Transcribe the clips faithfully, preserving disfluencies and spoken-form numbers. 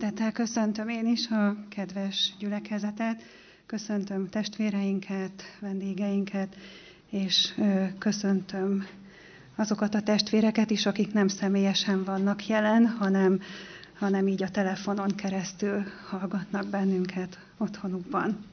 Szeretettel köszöntöm én is a kedves gyülekezetet, köszöntöm testvéreinket, vendégeinket, és köszöntöm azokat a testvéreket is, akik nem személyesen vannak jelen, hanem, hanem így a telefonon keresztül hallgatnak bennünket otthonukban.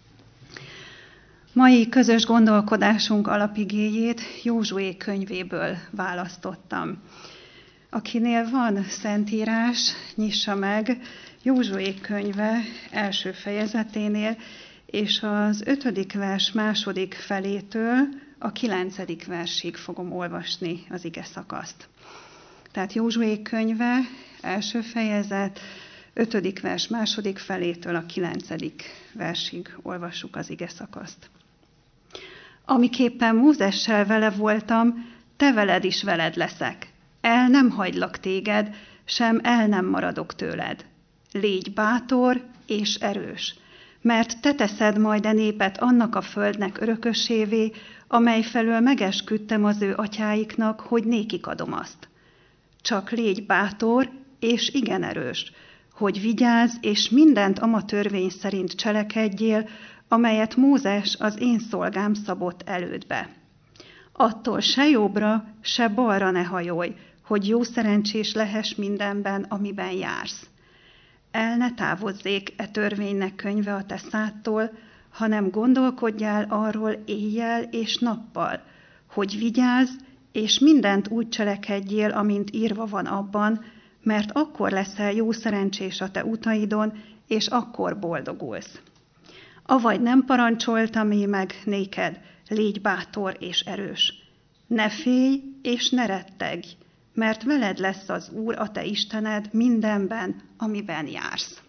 Mai közös gondolkodásunk alapigéjét Józsué könyvéből választottam. Akinél van szentírás, nyissa meg Józsué könyve első fejezeténél, és az ötödik vers második felétől a kilencedik versig fogom olvasni az ige szakaszt. Tehát Józsué könyve első fejezet, ötödik vers második felétől a kilencedik versig olvassuk az ige szakaszt. Amiképpen Mózessel vele voltam, te veled is veled leszek. El nem hagylak téged, sem el nem maradok tőled. Légy bátor és erős, mert te teszed majd a népet annak a földnek örökösévé, amely felől megesküdtem az ő atyáiknak, hogy nékik adom azt. Csak légy bátor és igen erős, hogy vigyázz és mindent ama törvény szerint cselekedjél, amelyet Mózes az én szolgám szabott elődbe. Attól se jobbra, se balra ne hajolj, hogy jó szerencsés lehess mindenben, amiben jársz. El ne távozzék e törvénynek könyve a te szádtól, hanem gondolkodjál arról éjjel és nappal, hogy vigyázz, és mindent úgy cselekedjél, amint írva van abban, mert akkor leszel jó szerencsés a te utaidon, és akkor boldogulsz. Avagy nem parancsoltam én meg néked, légy bátor és erős. Ne félj és ne rettegj, mert veled lesz az Úr, a te Istened mindenben, amiben jársz.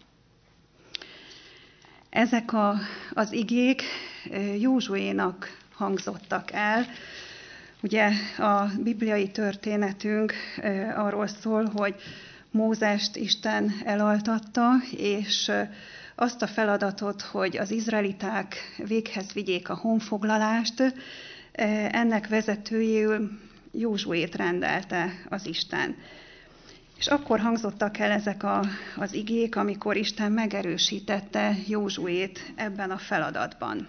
Ezek a, az igék Józsuénak hangzottak el. Ugye a bibliai történetünk arról szól, hogy Mózest Isten elaltatta, és azt a feladatot, hogy az izraeliták véghez vigyék a honfoglalást, ennek vezetőjéül Józsuét rendelte az Isten. És akkor hangzottak el ezek a, az igék, amikor Isten megerősítette Józsuét ebben a feladatban.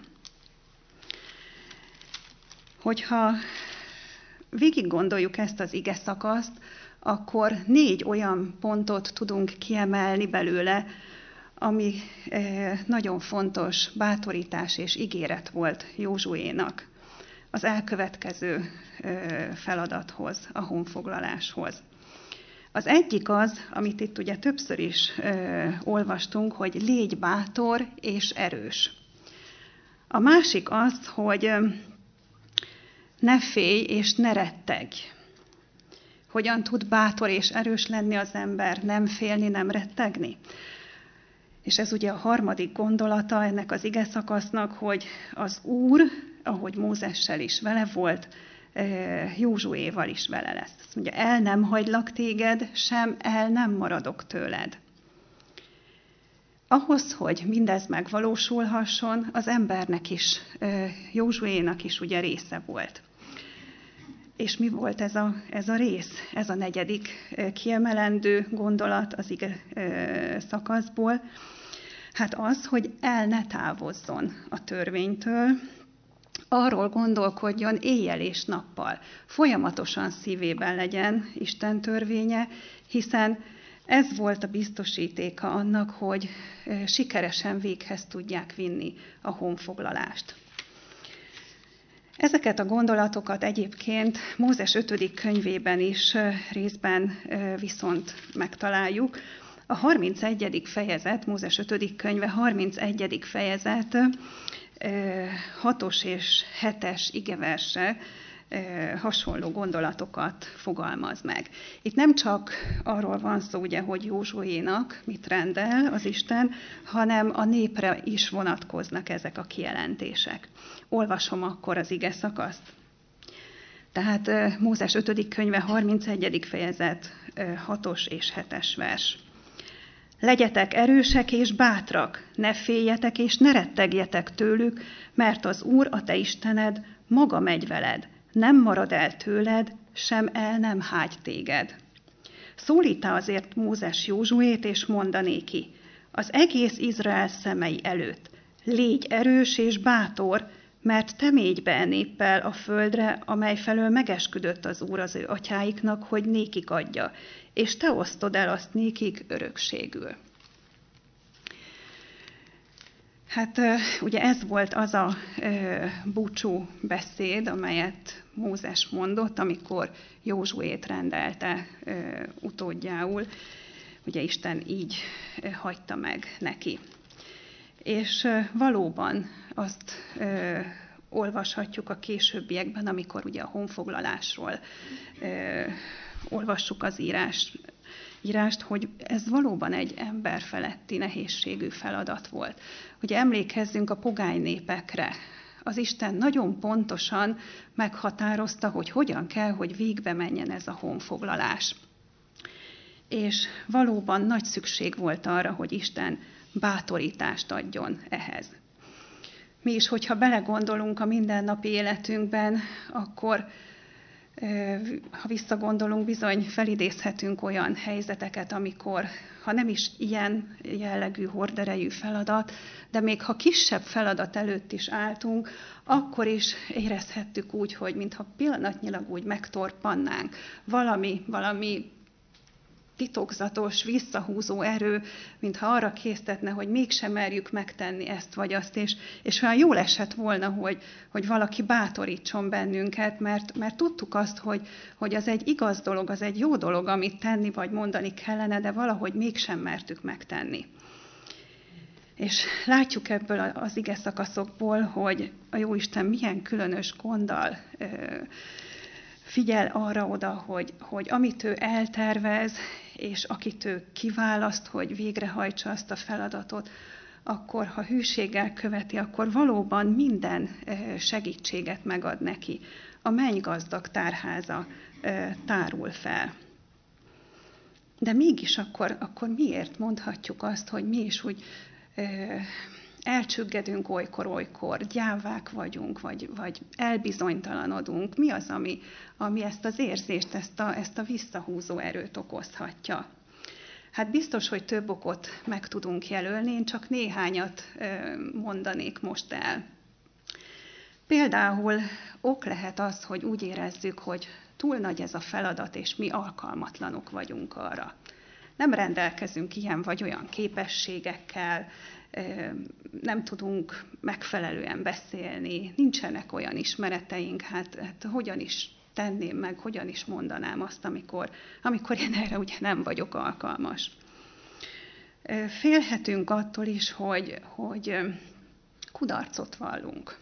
Hogyha végig gondoljuk ezt az ige szakaszt, akkor négy olyan pontot tudunk kiemelni belőle, ami nagyon fontos bátorítás és ígéret volt Józsuénak az elkövetkező feladathoz, a honfoglaláshoz. Az egyik az, amit itt ugye többször is olvastunk, hogy légy bátor és erős. A másik az, hogy ne félj és ne rettegj. Hogyan tud bátor és erős lenni az ember, nem félni, nem rettegni? És ez ugye a harmadik gondolata ennek az ige szakasznak, hogy az Úr, ahogy Mózessel is vele volt, Józsuéval is vele lesz. Azt mondja, el nem hagylak téged, sem el nem maradok tőled. Ahhoz, hogy mindez megvalósulhasson, az embernek is, Józsuénak is ugye része volt. És mi volt ez a, ez a rész, ez a negyedik kiemelendő gondolat az ige szakaszból? Hát az, hogy el ne távozzon a törvénytől, arról gondolkodjon éjjel és nappal, folyamatosan szívében legyen Isten törvénye, hiszen ez volt a biztosítéka annak, hogy sikeresen véghez tudják vinni a honfoglalást. Ezeket a gondolatokat egyébként Mózes ötödik könyvében is részben viszont megtaláljuk. A harmincegyedik fejezet, Mózes ötödik könyve harmincegyedik fejezet, hatos és hetes igeverse hasonló gondolatokat fogalmaz meg. Itt nem csak arról van szó, ugye, hogy Józsuénak mit rendel az Isten, hanem a népre is vonatkoznak ezek a kijelentések. Olvasom akkor az ige szakaszt. Tehát Mózes ötödik könyve harmincegyedik fejezet, hatos és hetes vers. Legyetek erősek és bátrak, ne féljetek és ne rettegjetek tőlük, mert az Úr, a te Istened, maga megy veled, nem marad el tőled, sem el nem hágy téged. Szólít-e azért Mózes Józsuét, és mondanéki: az egész Izrael szemei előtt: légy erős és bátor, mert te mégy be e néppel a földre, amely felől megesküdött az Úr az ő atyáiknak, hogy nékik adja, és te osztod el azt nékik örökségül. Hát ugye ez volt az a búcsú beszéd, amelyet Mózes mondott, amikor Józsuét rendelte utódjául. Ugye Isten így hagyta meg neki. És valóban azt ö, olvashatjuk a későbbiekben, amikor ugye a honfoglalásról ö, olvassuk az írás, írást, hogy ez valóban egy emberfeletti nehézségű feladat volt. Ugye emlékezzünk a pogány népekre. Az Isten nagyon pontosan meghatározta, hogy hogyan kell, hogy végbe menjen ez a honfoglalás. És valóban nagy szükség volt arra, hogy Isten bátorítást adjon ehhez. Mi is, hogyha belegondolunk a mindennapi életünkben, akkor, ha visszagondolunk, bizony felidézhetünk olyan helyzeteket, amikor, ha nem is ilyen jellegű, horderejű feladat, de még ha kisebb feladat előtt is álltunk, akkor is érezhettük úgy, hogy mintha pillanatnyilag úgy megtorpannánk. Valami, valami titokzatos, visszahúzó erő, mintha arra késztetne, hogy mégsem merjük megtenni ezt vagy azt, és, és olyan jól esett volna, hogy, hogy valaki bátorítson bennünket, mert, mert tudtuk azt, hogy, hogy az egy igaz dolog, az egy jó dolog, amit tenni vagy mondani kellene, de valahogy mégsem mertük megtenni. És látjuk ebből az ige szakaszokból, hogy a Jóisten milyen különös gonddal figyel arra oda, hogy, hogy amit ő eltervez, és akit ő kiválaszt, hogy végrehajtsa azt a feladatot, akkor, ha hűséggel követi, akkor valóban minden segítséget megad neki. A mennygazdag tárháza tárul fel. De mégis akkor, akkor miért mondhatjuk azt, hogy mi is úgy elcsüggedünk olykor-olykor, gyávák vagyunk, vagy, vagy elbizonytalanodunk. Mi az, ami, ami ezt az érzést, ezt a, ezt a visszahúzó erőt okozhatja? Hát biztos, hogy több okot meg tudunk jelölni, én csak néhányat mondanék most el. Például ok lehet az, hogy úgy érezzük, hogy túl nagy ez a feladat, és mi alkalmatlanok vagyunk arra. Nem rendelkezünk ilyen vagy olyan képességekkel, nem tudunk megfelelően beszélni, nincsenek olyan ismereteink, hát, hát hogyan is tenném meg, hogyan is mondanám azt, amikor, amikor én erre ugye nem vagyok alkalmas. Félhetünk attól is, hogy, hogy kudarcot vallunk.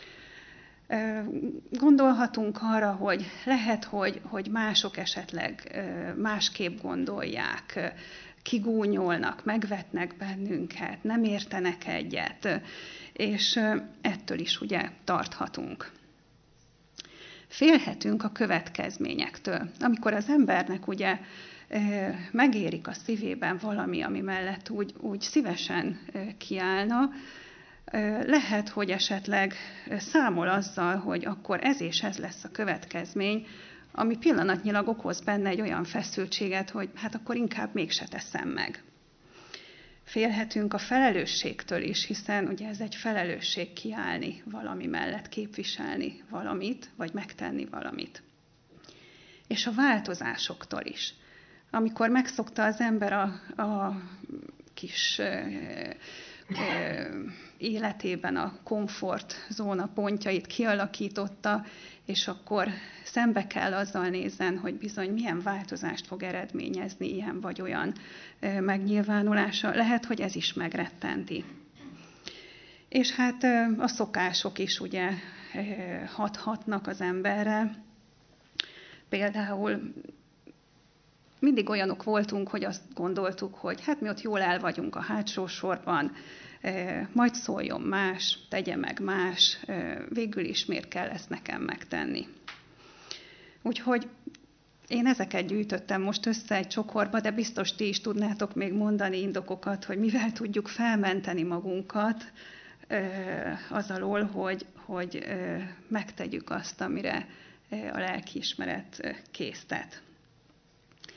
Gondolhatunk arra, hogy lehet, hogy, hogy mások esetleg másképp gondolják, kigúnyolnak, megvetnek bennünket, nem értenek egyet, és ettől is ugye tarthatunk. Félhetünk a következményektől. Amikor az embernek ugye megérik a szívében valami, ami mellett úgy, úgy szívesen kiállna, lehet, hogy esetleg számol azzal, hogy akkor ez és ez lesz a következmény, ami pillanatnyilag okoz benne egy olyan feszültséget, hogy hát akkor inkább mégse teszem meg. Félhetünk a felelősségtől is, hiszen ugye ez egy felelősség kiállni valami mellett, képviselni valamit, vagy megtenni valamit. És a változásoktól is. Amikor megszokta az ember a, a kis ö, ö, életében a komfortzóna pontjait kialakította, és akkor szembe kell azzal nézzen, hogy bizony milyen változást fog eredményezni ilyen vagy olyan megnyilvánulása. Lehet, hogy ez is megrettenti. És hát a szokások is ugye hathatnak az emberre. Például mindig olyanok voltunk, hogy azt gondoltuk, hogy hát mi ott jól el vagyunk a hátsó sorban, majd szóljon más, tegye meg más, végül is miért kell ezt nekem megtenni. Úgyhogy én ezeket gyűjtöttem most össze egy csokorba, de biztos ti is tudnátok még mondani indokokat, hogy mivel tudjuk felmenteni magunkat az alól, hogy, hogy megtegyük azt, amire a lelkiismeret késztet.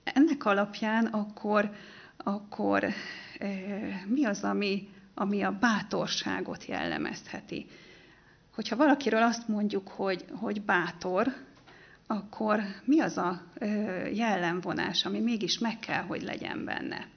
ennek alapján akkor, akkor mi az, ami, ami a bátorságot jellemezheti? Hogyha valakiről azt mondjuk, hogy, hogy bátor, akkor mi az a jellemvonás, ami mégis meg kell, hogy legyen benne?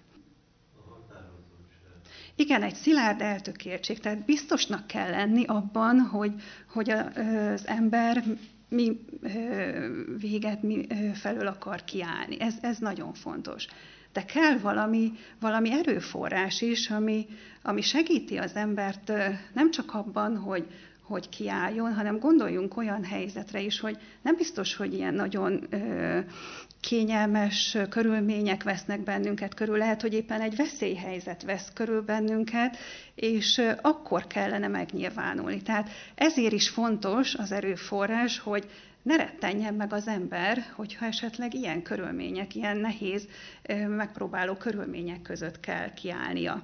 Igen, egy szilárd eltökéltség, tehát biztosnak kell lenni abban, hogy, hogy az ember mi véget mi felől akar kiállni. Ez, ez nagyon fontos. De kell valami, valami erőforrás is, ami, ami segíti az embert nem csak abban, hogy, hogy kiálljon, hanem gondoljunk olyan helyzetre is, hogy nem biztos, hogy ilyen nagyon ö, kényelmes körülmények vesznek bennünket körül, lehet, hogy éppen egy veszélyhelyzet vesz körül bennünket, és akkor kellene megnyilvánulni. Tehát ezért is fontos az erőforrás, hogy ne rettenjen meg az ember, hogyha esetleg ilyen körülmények, ilyen nehéz, megpróbáló körülmények között kell kiállnia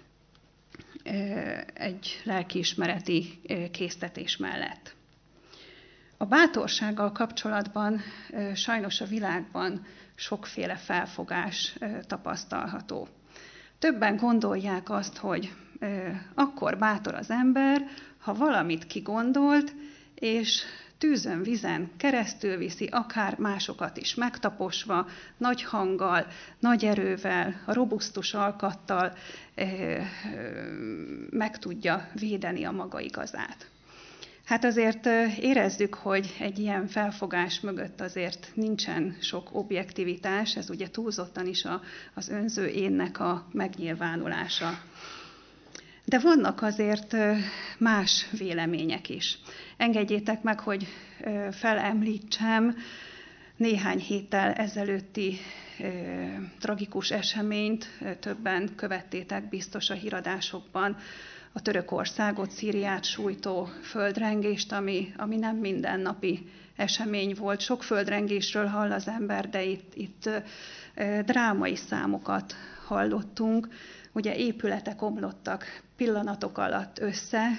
egy lelkiismereti késztetés mellett. A bátorsággal kapcsolatban sajnos a világban sokféle felfogás tapasztalható. Többen gondolják azt, hogy akkor bátor az ember, ha valamit kigondolt, és tűzön, vizen keresztül viszi, akár másokat is megtaposva, nagy hanggal, nagy erővel, a robusztus alkattal meg tudja védeni a maga igazát. Hát azért érezzük, hogy egy ilyen felfogás mögött azért nincsen sok objektivitás, ez ugye túlzottan is a, az önző énnek a megnyilvánulása. De vannak azért más vélemények is. Engedjétek meg, hogy felemlítsem néhány héttel ezelőtti tragikus eseményt, többen követtétek biztos a híradásokban, a Törökországot, Szíriát sújtó földrengést, ami, ami nem mindennapi esemény volt. Sok földrengésről hall az ember, de itt, itt drámai számokat hallottunk. Ugye épületek omlottak pillanatok alatt össze,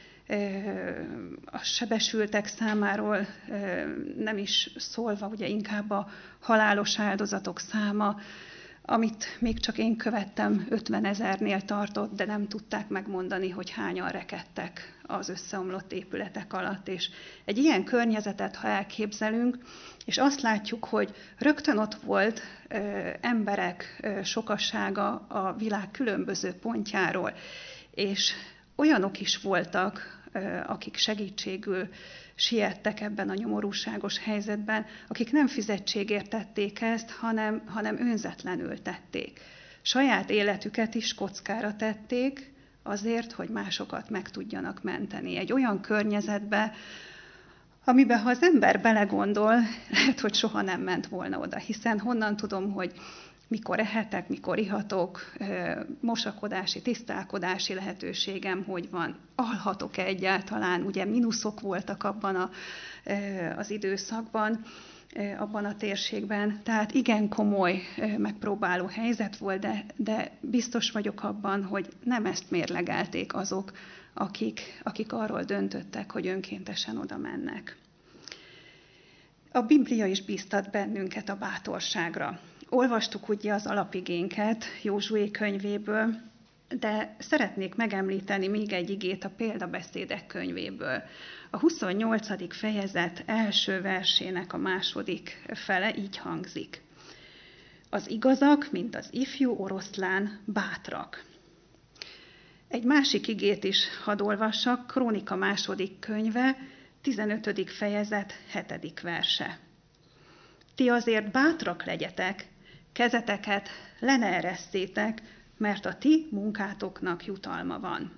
a sebesültek számáról nem is szólva, ugye inkább a halálos áldozatok száma, amit még csak én követtem, ötvenezernél tartott, de nem tudták megmondani, hogy hányan rekedtek az összeomlott épületek alatt. És egy ilyen környezetet, ha elképzelünk, és azt látjuk, hogy rögtön ott volt ö, emberek ö, sokassága a világ különböző pontjáról, és olyanok is voltak, ö, akik segítségül siettek ebben a nyomorúságos helyzetben, akik nem fizetségért tették ezt, hanem, hanem önzetlenül tették. Saját életüket is kockára tették azért, hogy másokat meg tudjanak menteni. Egy olyan környezetbe, amiben ha az ember belegondol, lehet, hogy soha nem ment volna oda, hiszen honnan tudom, hogy mikor ehetek, mikor ihatok, mosakodási, tisztálkodási lehetőségem, hogy van, alhatok-e egyáltalán, ugye mínuszok voltak abban a, az időszakban, abban a térségben, tehát igen komoly megpróbáló helyzet volt, de, de biztos vagyok abban, hogy nem ezt mérlegelték azok, akik, akik arról döntöttek, hogy önkéntesen oda mennek. A Biblia is bíztat bennünket a bátorságra. Olvastuk ugye az alapigénket Józsué könyvéből, de szeretnék megemlíteni még egy igét a példabeszédek könyvéből. A huszonnyolcadik fejezet első versének a második fele így hangzik. Az igazak, mint az ifjú oroszlán, bátrak. Egy másik igét is hadd olvassak, Krónika második könyve, tizenötödik fejezet, hetedik verse. Ti azért bátrak legyetek, kezeteket le ne eresszétek, mert a ti munkátoknak jutalma van.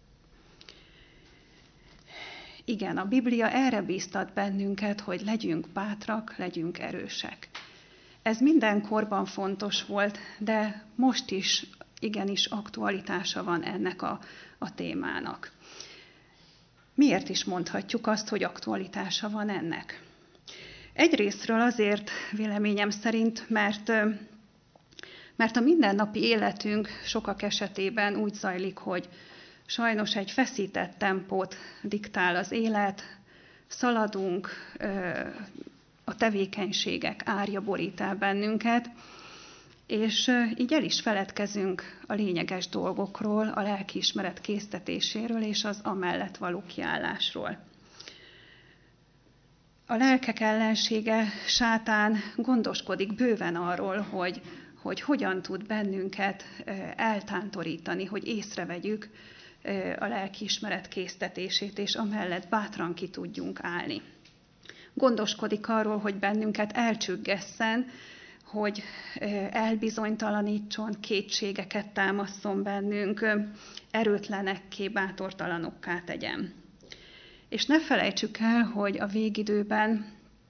Igen, a Biblia erre bíztat bennünket, hogy legyünk bátrak, legyünk erősek. Ez minden korban fontos volt, de most is igenis aktualitása van ennek a, a témának. Miért is mondhatjuk azt, hogy aktualitása van ennek? Egyrészről azért véleményem szerint, mert, mert a mindennapi életünk sokak esetében úgy zajlik, hogy sajnos egy feszített tempót diktál az élet, szaladunk, a tevékenységek árja borít el bennünket, És így el is feledkezünk a lényeges dolgokról, a lelkiismeret késztetéséről és az amellett való kiállásról. A lelkek ellensége, sátán gondoskodik bőven arról, hogy, hogy hogyan tud bennünket eltántorítani, hogy észrevegyük a lelkiismeret késztetését, és amellett bátran ki tudjunk állni. Gondoskodik arról, hogy bennünket elcsüggesszen, hogy elbizonytalanítson, kétségeket támasszon bennünk, erőtlenekké, bátortalanokká tegyen. És ne felejtsük el, hogy a végidőben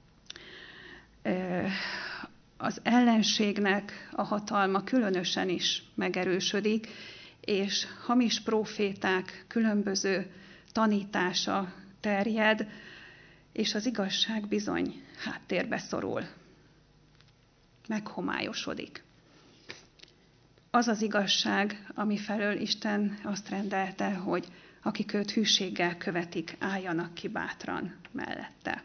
az ellenségnek a hatalma különösen is megerősödik, és hamis próféták különböző tanítása terjed, és az igazság bizony háttérbe szorul, meghomályosodik. Az az igazság, ami felől Isten azt rendelte, hogy akik őt hűséggel követik, álljanak ki bátran mellette.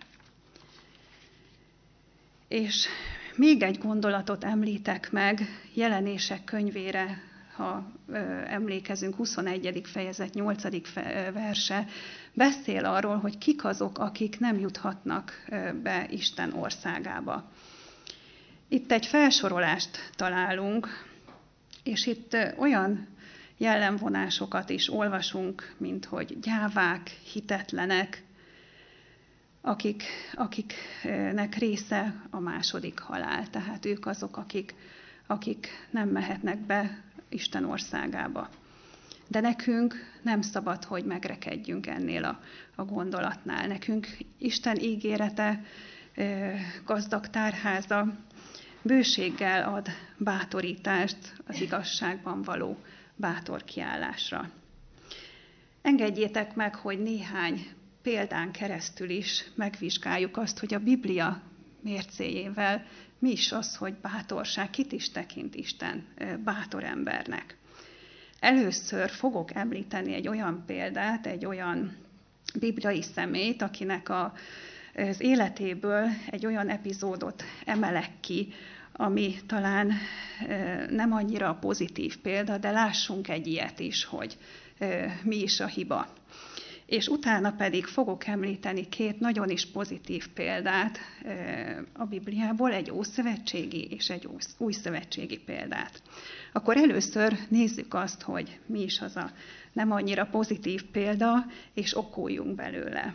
És még egy gondolatot említek meg, Jelenések könyvére, ha ö, emlékezünk, huszonegyedik fejezet, nyolcadik verse, beszél arról, hogy kik azok, akik nem juthatnak be Isten országába. Itt egy felsorolást találunk, és itt olyan jellemvonásokat is olvasunk, mint hogy gyávák, hitetlenek, akik, akiknek része a második halál. Tehát ők azok, akik, akik nem mehetnek be Isten országába. De nekünk nem szabad, hogy megrekedjünk ennél a, a gondolatnál. Nekünk Isten ígérete, gazdag tárháza bőséggel ad bátorítást az igazságban való bátor kiállásra. Engedjétek meg, hogy néhány példán keresztül is megvizsgáljuk azt, hogy a Biblia mércéjével mi is az, hogy bátorság, kit is tekint Isten bátor embernek. Először fogok említeni egy olyan példát, egy olyan bibliai személyt, akinek a, az életéből egy olyan epizódot emelek ki, ami talán nem annyira pozitív példa, de lássunk egy ilyet is, hogy mi is a hiba. És utána pedig fogok említeni két nagyon is pozitív példát a Bibliából, egy ószövetségi és egy újszövetségi példát. Akkor először nézzük azt, hogy mi is az a nem annyira pozitív példa, és okoljunk belőle.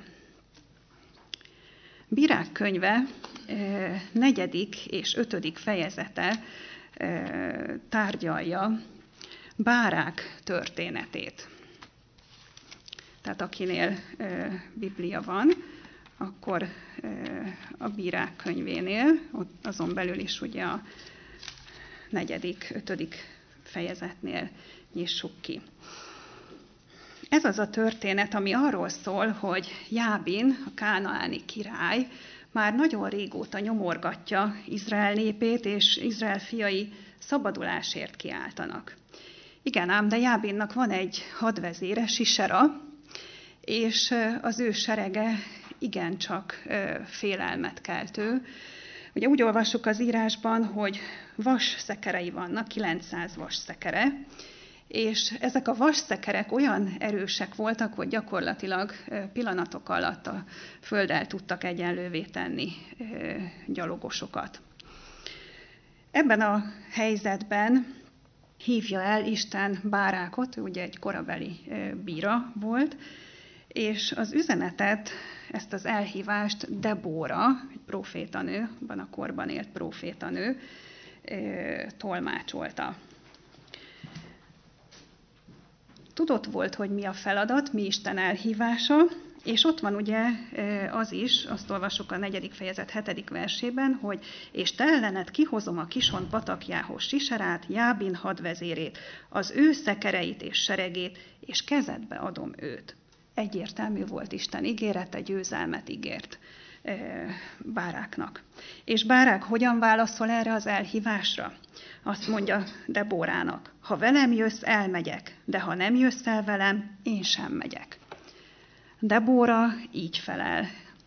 Bírák könyve negyedik és ötödik fejezete tárgyalja Bárák történetét. Tehát akinél Biblia van, akkor a Bírák könyvénél, azon belül is ugye a negyedik, ötödik fejezetnél nyissuk ki. Ez az a történet, ami arról szól, hogy Jábin, a kánaáni király, már nagyon régóta nyomorgatja Izrael népét, és Izrael fiai szabadulásért kiáltanak. Igen ám, de Jábinnak van egy hadvezére, Sisera, és az ő serege igencsak félelmet keltő. Ugye úgy olvassuk az írásban, hogy vas szekerei vannak, kilencszáz vas szekere, és ezek a vas szekerek olyan erősek voltak, hogy gyakorlatilag pillanatok alatt a földdel tudtak egyenlővé tenni gyalogosokat. Ebben a helyzetben hívja el Isten Bárákot, ő ugye egy korabeli bíra volt, és az üzenetet, ezt az elhívást Debóra, egy profétanő, abban a korban élt profétanő, tolmácsolta. Tudott volt, hogy mi a feladat, mi Isten elhívása, és ott van ugye az is, azt olvasok a negyedik fejezet hetedik versében, hogy és te ellened kihozom a Kison patakjához Siserát, Jábin hadvezérét, az ő szekereit és seregét, és kezedbe adom őt. Egyértelmű volt Isten ígérete, győzelmet ígért Báráknak. És Bárák hogyan válaszol erre az elhívásra? Azt mondja Debórának, ha velem jössz, elmegyek, de ha nem jössz el velem, én sem megyek. Debóra így felel.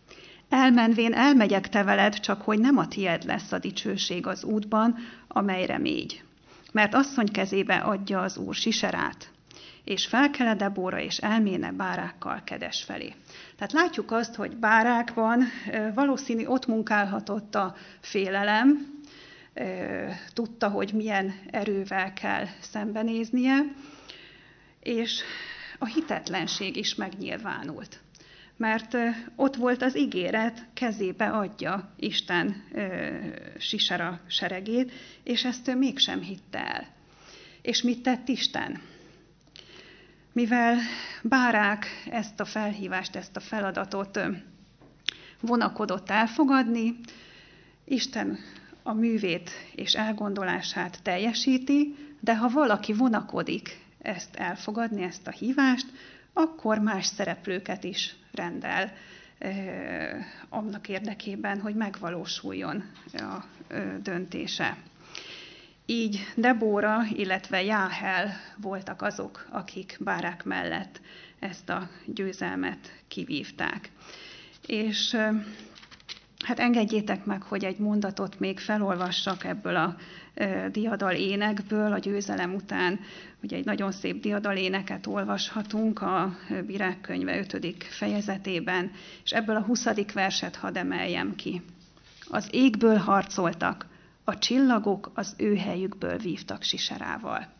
Elmenvén elmegyek te veled, csak hogy nem a tied lesz a dicsőség az útban, amelyre mégy. Mert asszony kezébe adja az Úr Siserát, és felkele Debóra, és elméne Bárákkal Kedes felé. Tehát látjuk azt, hogy Bárákban valószínű ott munkálhatott a félelem, tudta, hogy milyen erővel kell szembenéznie, és a hitetlenség is megnyilvánult. Mert ott volt az ígéret, kezébe adja Isten Sisera seregét, és ezt ő mégsem hitte el. És mit tett Isten? Mivel Bárák ezt a felhívást, ezt a feladatot vonakodott elfogadni, Isten a művét és elgondolását teljesíti, de ha valaki vonakodik ezt elfogadni, ezt a hívást, akkor más szereplőket is rendel eh, annak érdekében, hogy megvalósuljon a eh, döntése. Így Debóra, illetve Jáhel voltak azok, akik Bárák mellett ezt a győzelmet kivívták. És eh, hát engedjétek meg, hogy egy mondatot még felolvassak ebből a diadal énekből, a győzelem után. Ugye egy nagyon szép diadal éneket olvashatunk a Bírák könyve ötödik fejezetében, és ebből a huszadik verset hadd emeljem ki. Az égből harcoltak, a csillagok az ő helyükből vívtak Siserával.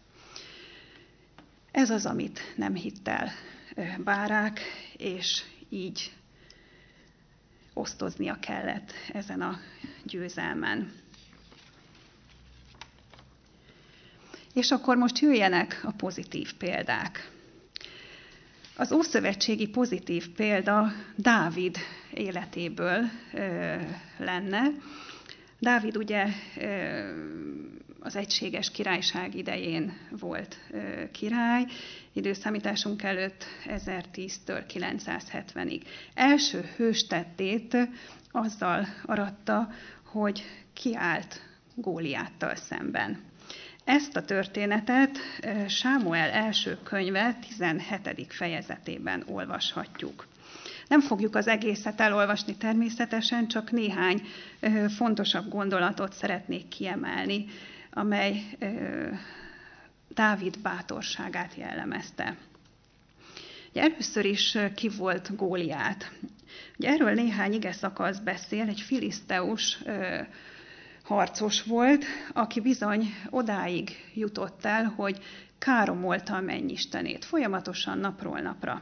Ez az, amit nem hitt el Bárák, és így osztoznia kellett ezen a győzelmen. És akkor most jöjjenek a pozitív példák. Az ószövetségi pozitív példa Dávid életéből ö, lenne. Dávid ugye ö, az egységes királyság idején volt ö, király, időszámításunk előtt ezertíztől kilencszázhetvenig. Első hőstettét azzal aratta, hogy kiállt Góliáttal szemben. Ezt a történetet Sámuel első könyve tizenhetedik fejezetében olvashatjuk. Nem fogjuk az egészet elolvasni természetesen, csak néhány fontosabb gondolatot szeretnék kiemelni, amely Dávid bátorságát jellemezte. Ugye először is ki volt Góliát. Ugye erről néhány ige szakasz beszél, egy filiszteus harcos volt, aki bizony odáig jutott el, hogy káromolta a mennyistenét, folyamatosan napról napra.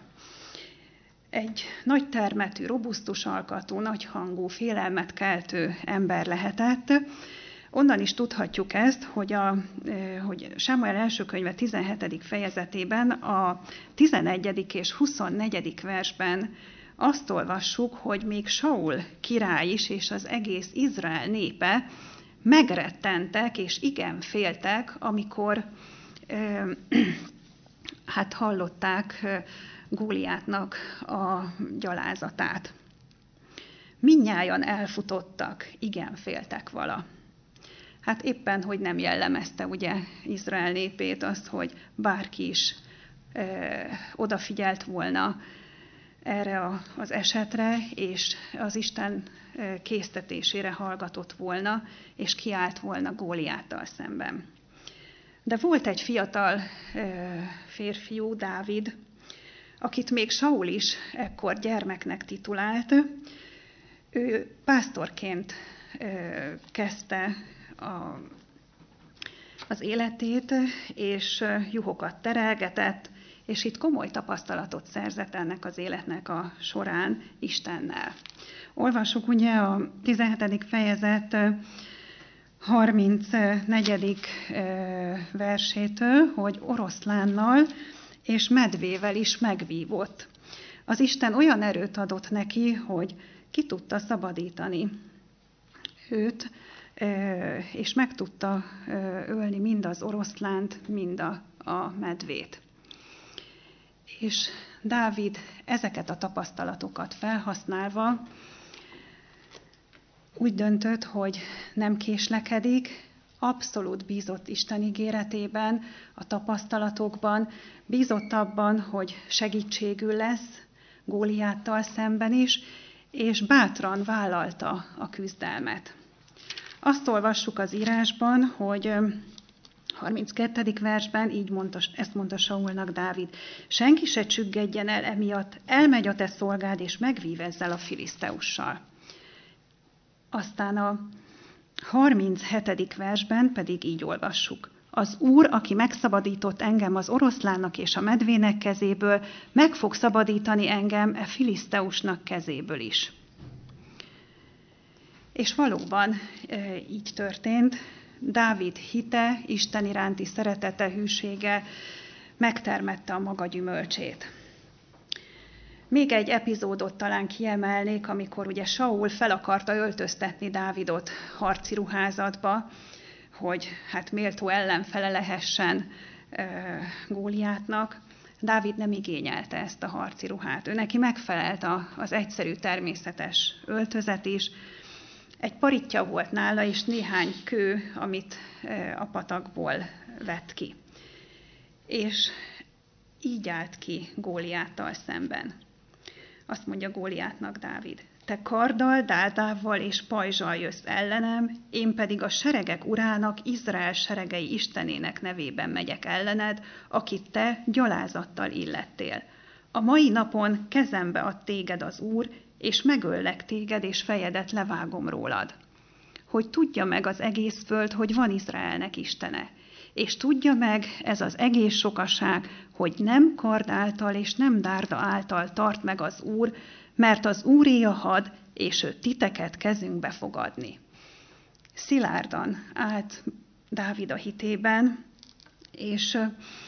Egy nagy termetű, robusztus alkatú, nagyhangú, félelmet keltő ember lehetett. Onnan is tudhatjuk ezt, hogy, a, hogy Sámuel első könyve tizenhetedik fejezetében a tizenegyedik és huszonnegyedik versben azt olvassuk, hogy még Saul király is és az egész Izrael népe megrettentek és igen féltek, amikor ö, hát hallották Góliátnak a gyalázatát. Mindnyájan elfutottak, igen féltek vala. Hát éppen, hogy nem jellemezte ugye Izrael népét azt, hogy bárki is ö, odafigyelt volna erre a, az esetre, és az Isten késztetésére hallgatott volna, és kiállt volna Góliáttal szemben. De volt egy fiatal férfiú, Dávid, akit még Saul is ekkor gyermeknek titulált. Ő pásztorként kezdte a, az életét, és juhokat terelgetett, és itt komoly tapasztalatot szerzett ennek az életnek a során Istennel. Olvassuk ugye a tizenhetedik fejezet harmincnegyedik versétől, hogy oroszlánnal és medvével is megvívott. Az Isten olyan erőt adott neki, hogy ki tudta szabadítani őt, és meg tudta ölni mind az oroszlánt, mind a, a medvét. És Dávid ezeket a tapasztalatokat felhasználva úgy döntött, hogy nem késlekedik, abszolút bízott Isten ígéretében, a tapasztalatokban, bízott abban, hogy segítségül lesz Góliáttal szemben is, és bátran vállalta a küzdelmet. Azt olvassuk az írásban, hogy harminckettedik versben így mondta, ezt mondta Saulnak Dávid: senki se csüggedjen el emiatt, elmegy a te szolgád, és megvív ezzel a filiszteussal. Aztán a harminchetedik versben pedig így olvassuk: az Úr, aki megszabadított engem az oroszlánnak és a medvének kezéből, meg fog szabadítani engem e filiszteusnak kezéből is. És valóban e, így történt. Dávid hite, Isten iránti szeretete, hűsége megtermette a maga gyümölcsét. Még egy epizódot talán kiemelnék, amikor ugye Saul fel akarta öltöztetni Dávidot harci ruházatba, hogy hát méltó ellenfele lehessen e, Góliátnak. Dávid nem igényelte ezt a harci ruhát. Ő neki megfelelt a, az egyszerű, természetes öltözet is. Egy paritja volt nála, és néhány kő, amit a patakból vett ki. És így állt ki Góliáttal szemben. Azt mondja Góliátnak Dávid: te karddal, dádával és pajzsal jössz ellenem, én pedig a seregek urának, Izrael seregei istenének nevében megyek ellened, akit te gyalázattal illettél. A mai napon kezembe ad téged az Úr, és megöllek téged, és fejedet levágom rólad. Hogy tudja meg az egész föld, hogy van Izraelnek istene. És tudja meg ez az egész sokaság, hogy nem kard által és nem dárda által tart meg az Úr, mert az Úré a had, és ő titeket kezünkbe fog adni. Szilárdan állt Dávid a hitében, és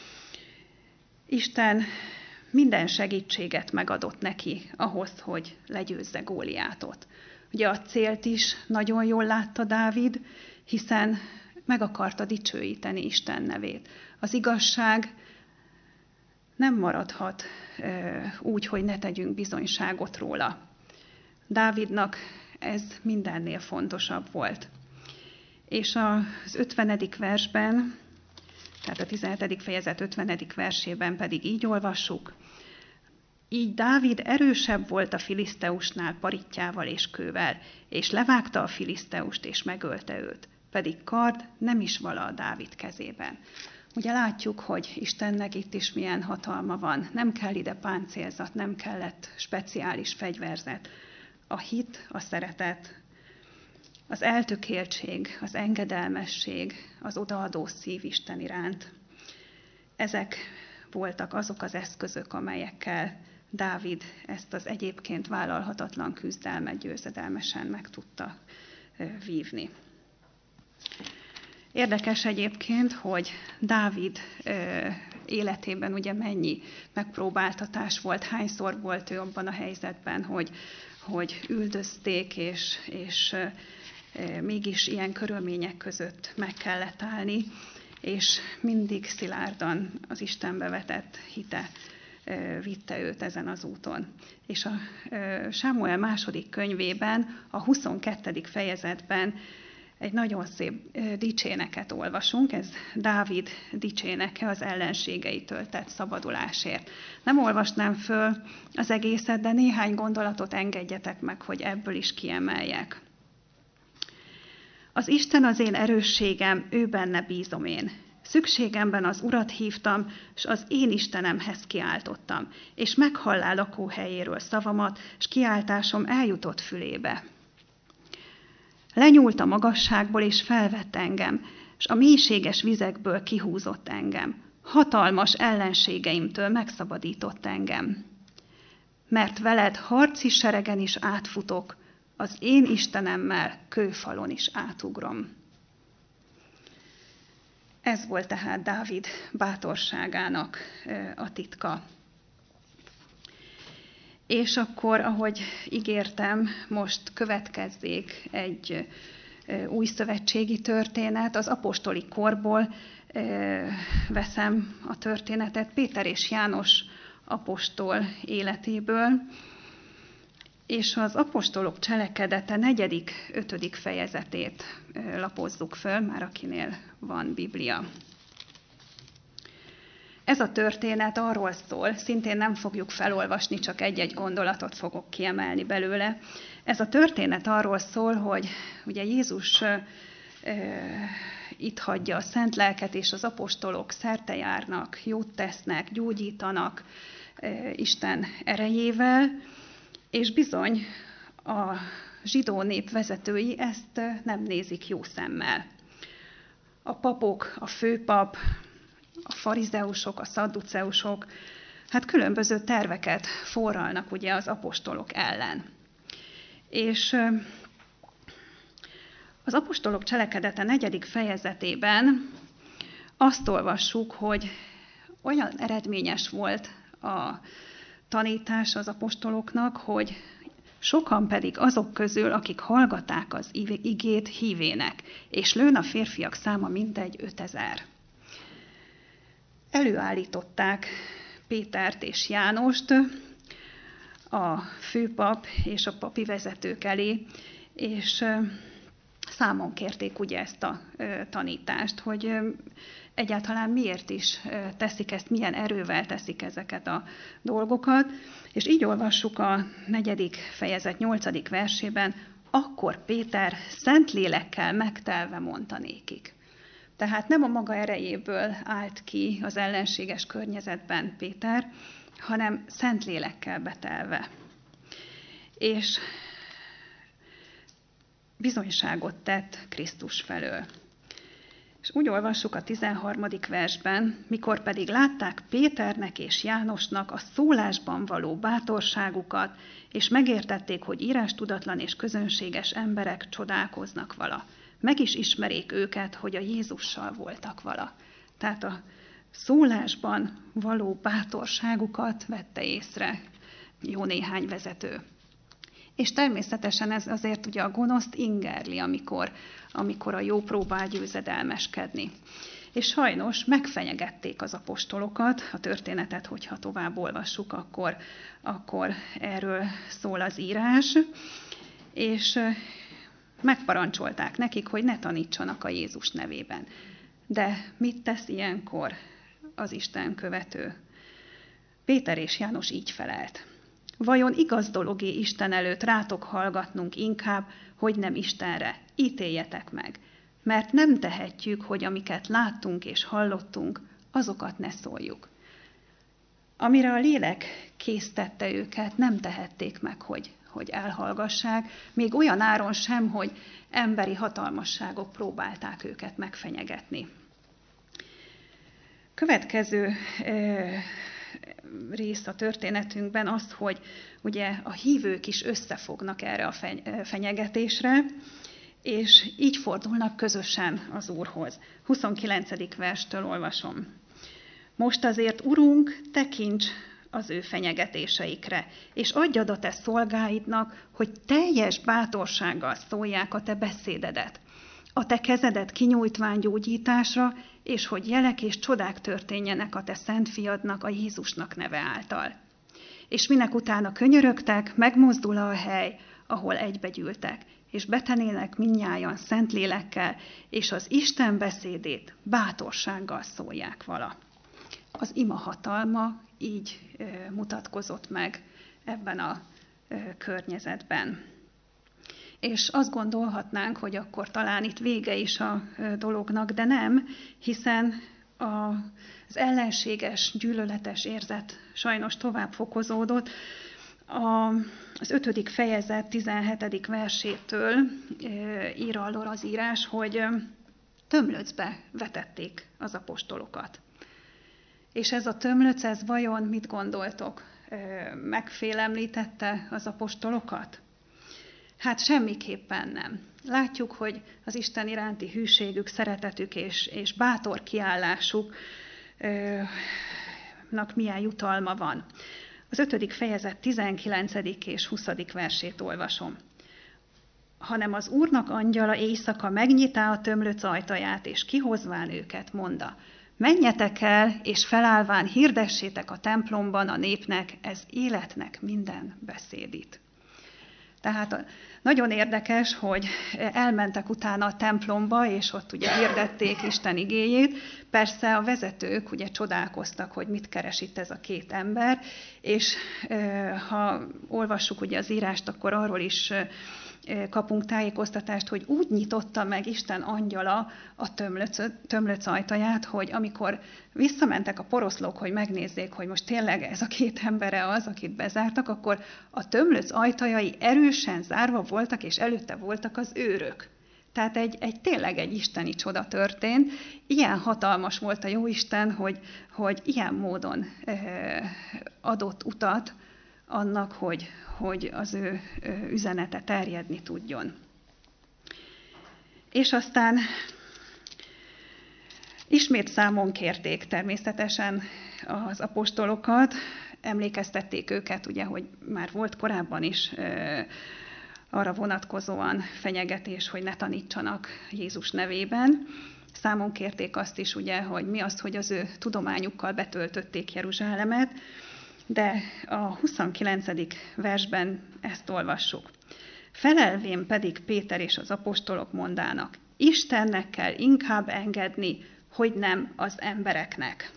Isten minden segítséget megadott neki ahhoz, hogy legyőzze Góliátot. Ugye a célt is nagyon jól látta Dávid, hiszen meg akarta dicsőíteni Isten nevét. Az igazság nem maradhat úgy, hogy ne tegyünk bizonyságot róla. Dávidnak ez mindennél fontosabb volt. És az ötvenedik versben, tehát a tizenhetedik fejezet ötvenedik versében pedig így olvassuk: így Dávid erősebb volt a filiszteusnál paritjával és kővel, és levágta a filiszteust, és megölte őt, pedig kard nem is vala a Dávid kezében. Ugye látjuk, hogy Istennek itt is milyen hatalma van. Nem kell ide páncélzat, nem kellett speciális fegyverzet. A hit, a szeretet, az eltökéltség, az engedelmesség, az odaadó szív Isten iránt. Ezek voltak azok az eszközök, amelyekkel Dávid ezt az egyébként vállalhatatlan küzdelmet győzedelmesen meg tudta vívni. Érdekes egyébként, hogy Dávid életében ugye mennyi megpróbáltatás volt, hányszor volt ő abban a helyzetben, hogy, hogy üldözték, és, és mégis ilyen körülmények között meg kellett állni, és mindig szilárdan az Istenbe vetett hite vitte őt ezen az úton. És a Sámuel második könyvében, a huszonkettedik fejezetben egy nagyon szép dicséneket olvasunk, ez Dávid dicséneke az ellenségeitől tett szabadulásért. Nem olvasnám föl az egészet, de néhány gondolatot engedjetek meg, hogy ebből is kiemeljek. Az Isten az én erősségem, ő benne bízom én. Szükségemben az Urat hívtam, s az én Istenemhez kiáltottam, és meghallá lakóhelyéről szavamat, s kiáltásom eljutott fülébe. Lenyúlt a magasságból, és felvett engem, s a mélységes vizekből kihúzott engem. Hatalmas ellenségeimtől megszabadított engem. Mert veled harci seregen is átfutok, az én Istenemmel kőfalon is átugrom. Ez volt tehát Dávid bátorságának a titka. És akkor, ahogy ígértem, most következzék egy új szövetségi történet. Az apostoli korból veszem a történetet Péter és János apostol életéből, és az apostolok cselekedete negyedik, ötödik fejezetét lapozzuk föl, már akinél van Biblia. Ez a történet arról szól, szintén nem fogjuk felolvasni, csak egy-egy gondolatot fogok kiemelni belőle. Ez a történet arról szól, hogy ugye Jézus e, itt hagyja a szent lelket, és az apostolok szerte járnak, jót tesznek, gyógyítanak e, Isten erejével, és bizony a zsidó nép vezetői ezt nem nézik jó szemmel. A papok, a főpap, a farizeusok, a szadduceusok, hát különböző terveket forralnak ugye az apostolok ellen. És az apostolok cselekedete negyedik fejezetében azt olvassuk, hogy olyan eredményes volt a tanítás az apostoloknak, hogy sokan pedig azok közül, akik hallgatták az igét, hívének, és lőn a férfiak száma mintegy ötezer. Előállították Pétert és Jánost a főpap és a papi vezetők elé, és számon kérték ugye ezt a tanítást, hogy egyáltalán miért is teszik ezt, milyen erővel teszik ezeket a dolgokat. És így olvassuk a negyedik fejezet nyolcadik versében, akkor Péter szent lélekkel megtelve mondta nékik. Tehát nem a maga erejéből állt ki az ellenséges környezetben Péter, hanem szent lélekkel betelve. És bizonyságot tett Krisztus felől. És úgy olvassuk a tizenharmadik versben, mikor pedig látták Péternek és Jánosnak a szólásban való bátorságukat, és megértették, hogy írástudatlan és közönséges emberek csodálkoznak vala. Meg is ismerik őket, hogy a Jézussal voltak vala. Tehát a szólásban való bátorságukat vette észre jó néhány vezető. És természetesen ez azért ugye a gonoszt ingerli, amikor, amikor a jó próbál győzedelmeskedni. És sajnos megfenyegették az apostolokat, a történetet, hogyha tovább olvassuk, akkor, akkor erről szól az írás, és megparancsolták nekik, hogy ne tanítsanak a Jézus nevében. De mit tesz ilyenkor az Isten követő? Péter és János így felelt. Vajon igaz dologé Isten előtt rátok hallgatnunk inkább, hogy nem Istenre? Ítéljetek meg, mert nem tehetjük, hogy amiket láttunk és hallottunk, azokat ne szóljuk. Amire a lélek késztette őket, nem tehették meg, hogy, hogy elhallgassák, még olyan áron sem, hogy emberi hatalmasságok próbálták őket megfenyegetni. Következő eh, rész a történetünkben az, hogy ugye a hívők is összefognak erre a fenyegetésre, és így fordulnak közösen az Úrhoz. huszonkilencedik verstől olvasom. Most azért, Urunk, tekints az ő fenyegetéseikre, és adjad a te szolgáidnak, hogy teljes bátorsággal szólják a te beszédedet, a te kezedet kinyújtván gyógyításra, és hogy jelek és csodák történjenek a te szent fiadnak, a Jézusnak neve által. És minek utána könyörögtek, megmozdul a hely, ahol egybegyűltek, és betenének mindnyájan szent lélekkel, és az Isten beszédét bátorsággal szólják vala. Az ima hatalma így e, mutatkozott meg ebben a e, környezetben. És azt gondolhatnánk, hogy akkor talán itt vége is a dolognak, de nem, hiszen az ellenséges, gyűlöletes érzet sajnos tovább fokozódott. Az ötödik fejezet tizenhetedik versétől ír arról az írás, hogy tömlöcbe vetették az apostolokat. És ez a tömlöc, ez vajon mit gondoltok? Megfélemlítette az apostolokat? Hát semmiképpen nem. Látjuk, hogy az Isten iránti hűségük, szeretetük és, és bátor kiállásuknak milyen jutalma van. Az ötödik fejezet tizenkilencedik és huszadik versét olvasom. Hanem az Úrnak angyala éjszaka megnyitá a tömlöc ajtaját, és kihozván őket monda. Menjetek el, és felállván hirdessétek a templomban a népnek, ez életnek minden beszédit. Tehát nagyon érdekes, hogy elmentek utána a templomba, és ott ugye hirdették Isten igéjét. Persze a vezetők ugye csodálkoztak, hogy mit keres itt ez a két ember, és ha olvassuk ugye az írást, akkor arról is kapunk tájékoztatást, hogy úgy nyitotta meg Isten angyala a tömlöc, tömlöc ajtaját, hogy amikor visszamentek a poroszlók, hogy megnézzék, hogy most tényleg ez a két embere az, akit bezártak, akkor a tömlöc ajtajai erősen zárva voltak, és előtte voltak az őrök. Tehát egy, egy tényleg egy isteni csoda történt. Ilyen hatalmas volt a Jóisten, hogy, hogy ilyen módon adott utat annak, hogy, hogy az ő üzenete terjedni tudjon. És aztán ismét számon kérték természetesen az apostolokat, emlékeztették őket, ugye, hogy már volt korábban is arra vonatkozóan fenyegetés, hogy ne tanítsanak Jézus nevében. Számon kérték azt is, ugye, hogy mi az, hogy az ő tudományukkal betöltötték Jeruzsálemet, de a huszonkilencedik versben ezt olvassuk. Felelvén pedig Péter és az apostolok mondának, Istennek kell inkább engedni, hogy nem az embereknek.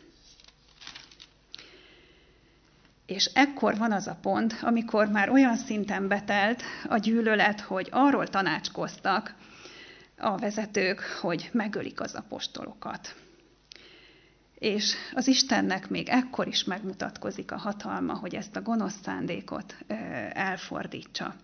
És ekkor van az a pont, amikor már olyan szinten betelt a gyűlölet, hogy arról tanácskoztak a vezetők, hogy megölik az apostolokat. És az Istennek még ekkor is megmutatkozik a hatalma, hogy ezt a gonosz szándékot elfordítsa.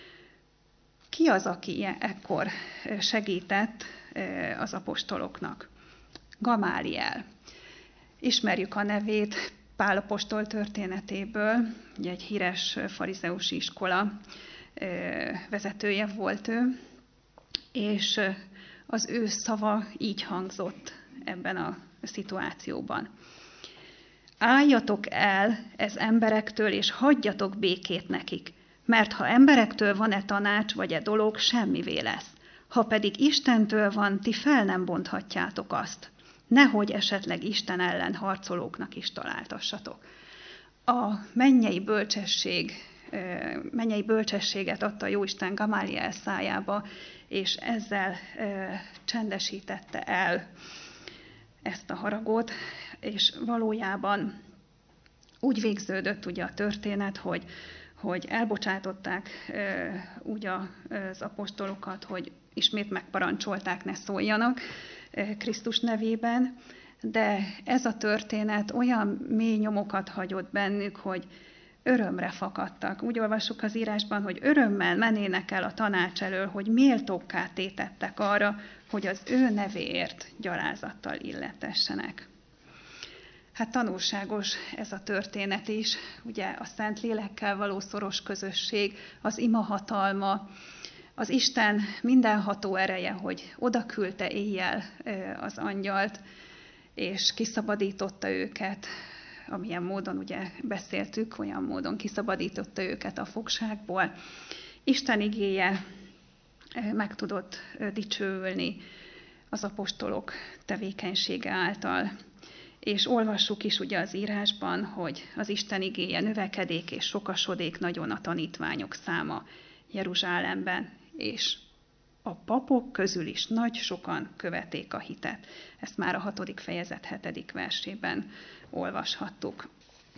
Ki az, aki ekkor segített az apostoloknak? Gamáliel. Ismerjük a nevét Pál apostol történetéből, ugye egy híres farizeusi iskola vezetője volt ő, és az ő szava így hangzott ebben a szituációban. Álljatok el ez emberektől, és hagyjatok békét nekik, mert ha emberektől van-e tanács, vagy e dolog, semmivé lesz. Ha pedig Istentől van, ti fel nem bonthatjátok azt. Nehogy esetleg Isten ellen harcolóknak is találtassatok. A mennyei bölcsesség, mennyei bölcsességet adta Jóisten Gamáliel szájába, és ezzel csendesítette el ezt a haragot, és valójában úgy végződött ugye a történet, hogy, hogy elbocsátották úgy az apostolokat, hogy ismét megparancsolták, ne szóljanak Krisztus nevében, de ez a történet olyan mély nyomokat hagyott bennük, hogy örömre fakadtak. Úgy olvassuk az írásban, hogy örömmel mennének el a tanács elől, hogy méltókká tétettek arra, hogy az ő nevéért gyalázattal illetessenek. Hát tanulságos ez a történet is, ugye a Szent Lélekkel való szoros közösség, az ima hatalma, az Isten mindenható ereje, hogy oda küldte éjjel az angyalt, és kiszabadította őket, amilyen módon ugye beszéltük, olyan módon kiszabadította őket a fogságból. Isten igéje meg tudott dicsőülni az apostolok tevékenysége által. És olvassuk is ugye az írásban, hogy az Isten igéje növekedék és sokasodék nagyon a tanítványok száma Jeruzsálemben, és a papok közül is nagy sokan követték a hitet. Ezt már a hatodik fejezet hetedik versében olvashattuk.